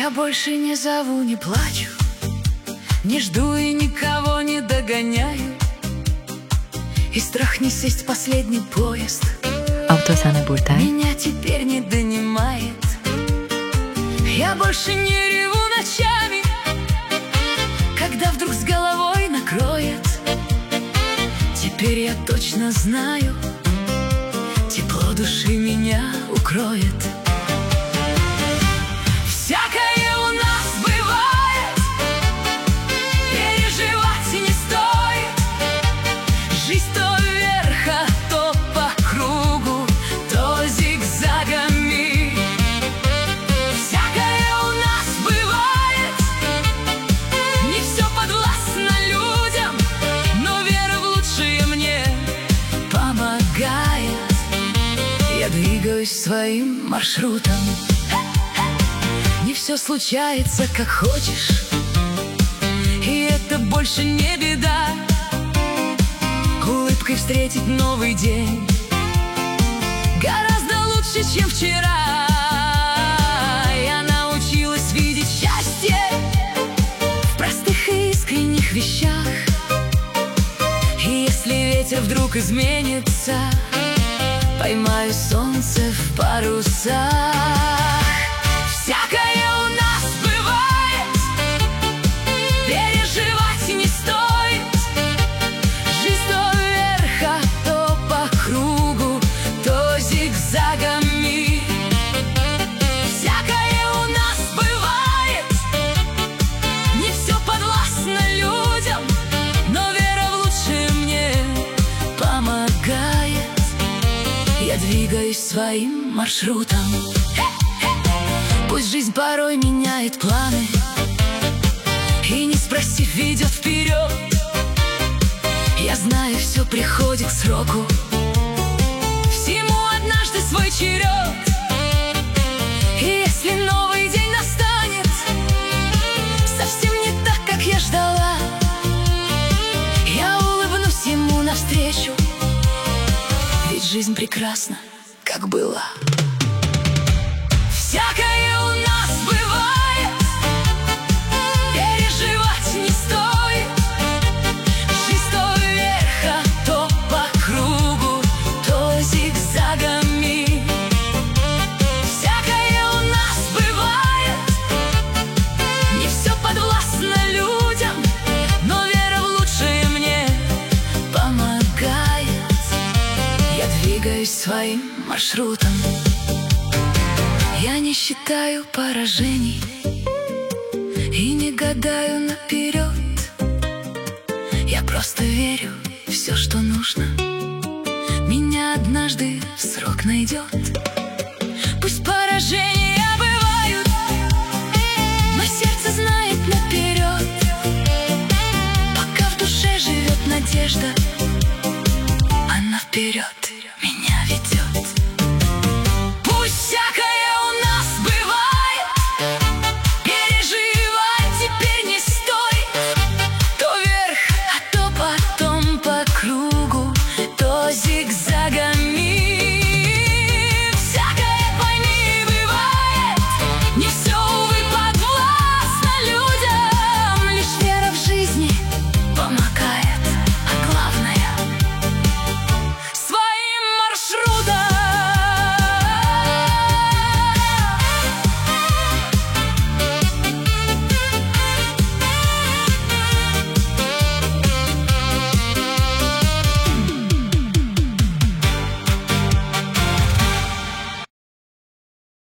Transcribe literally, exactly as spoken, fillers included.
Я больше не зову, не плачу, не жду и никого не догоняю. И страх не сесть в последний поезд Автозаны Буртай меня теперь не донимает. Я больше не реву ночами, когда вдруг с головой накроет. Теперь я точно знаю, тепло души меня укроет. Всякое у нас бывает, переживать не стоит. Жизнь то вверх, а то по кругу, то зигзагами. Всякое у нас бывает, не все подвластно людям, но вера в лучшее мне помогает. Я двигаюсь своим маршрутом. Не все случается, как хочешь, и это больше не беда. Улыбкой встретить новый день гораздо лучше, чем вчера. Я научилась видеть счастье в простых и искренних вещах. И если ветер вдруг изменится, поймаю солнце в парусах. Всякое у нас бывает, переживать не стоит. Жизнь то вверх, а то по кругу, то зигзагами. Всякое у нас бывает, не все подвластно людям, но вера в лучшее мне помогает. Я двигаюсь своим маршрутом. Пусть жизнь порой меняет планы и, не спросив, ведет вперед. Я знаю, все приходит к сроку, всему однажды свой черед. И если новый день настанет совсем не так, как я ждала, я улыбнусь ему навстречу, ведь жизнь прекрасна, как была. Всякое у нас бывает, переживать не стоит. Жизнь то вверх, а то по кругу, то зигзагами. Всякое у нас бывает, не все подвластно людям, но вера в лучшее мне помогает. Я двигаюсь своим маршрутом. Я не считаю поражений и не гадаю наперед. Я просто верю, все, что нужно, меня однажды срок найдет. Пусть поражение